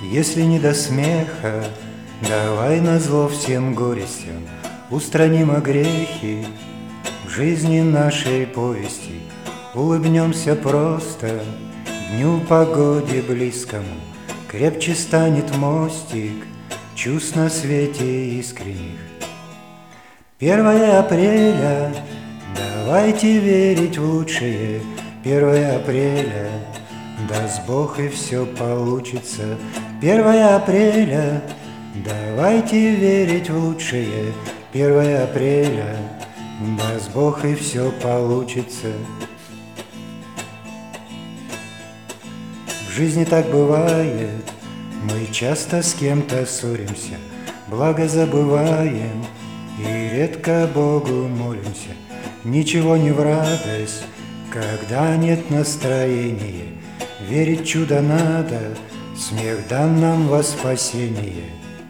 Если не до смеха, давай назло всем горестям устраним огрехи в жизни нашей повести. Улыбнемся просто дню погоде близкому, крепче станет мостик чувств на свете искренних. 1 апреля, давайте верить в лучшее. 1 апреля, даст Бог и все получится. 1 апреля, давайте верить в лучшее. 1 апреля, даст Бог и все получится. В жизни так бывает, мы часто с кем-то ссоримся, благо забываем и редко Богу молимся. Ничего не в радость, когда нет настроения, верить в чудо надо, смех дан нам во спасение.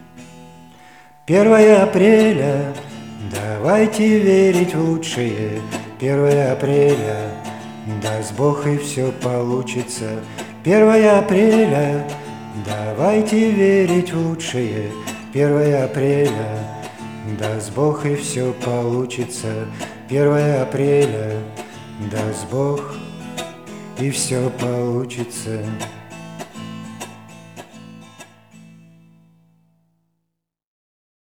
1 апреля, давайте верить в лучшее. 1 апреля, даст Бог и все получится. 1 апреля, давайте верить в лучшее. 1 апреля, даст Бог и все получится. 1 апреля, даст Бог и все получится.